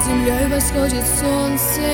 землей восходит солнце,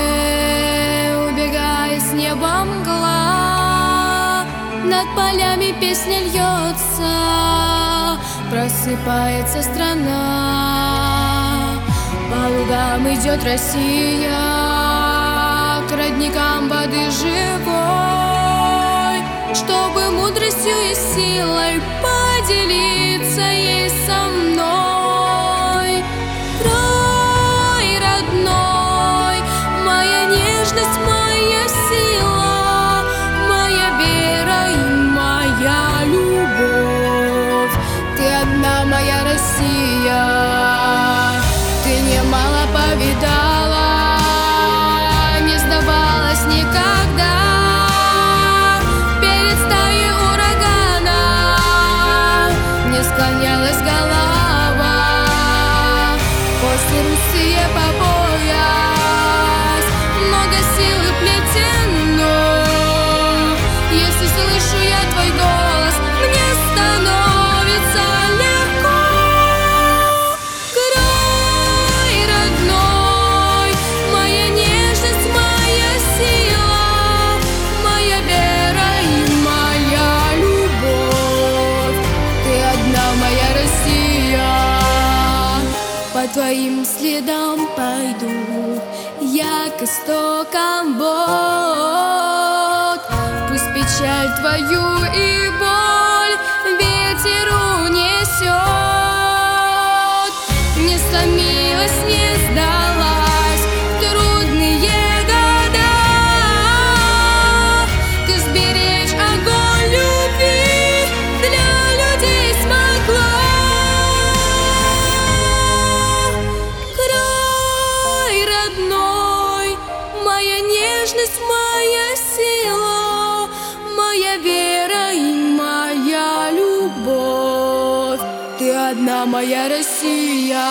убегая с неба мгла. Над полями песня льется, просыпается страна. По лугам идет Россия, к родникам воды живой, чтобы мудростью и силой поделиться ей со мной. Край родной, моя нежность, моя сила, моя вера и моя любовь. Ты одна, моя Россия. Ты немало повидала, не сдавалась никогда перед стаей урагана, не склонялась голова. После Руси по пояс много силы плетено. Если слышу я твой голос, мне становится легко. Край родной, моя нежность, моя сила, моя вера и моя любовь. Ты одна, моя Россия. По твоим следам пойду я к истокам вод. Пусть печаль твою и боль ветер унесет. Не сломилась, не сдалась в трудные года. Ты сберечь огонь любви для людей смогла. Край родной, моя нежность, моя сила, моя вера и моя любовь. Ты одна, моя Россия.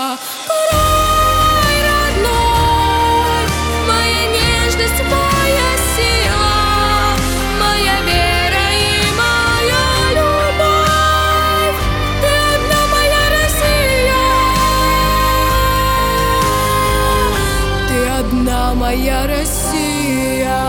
Край родной, моя нежность, моя сила, моя вера и моя любовь. Ты одна, моя Россия. Ты одна, моя Россия.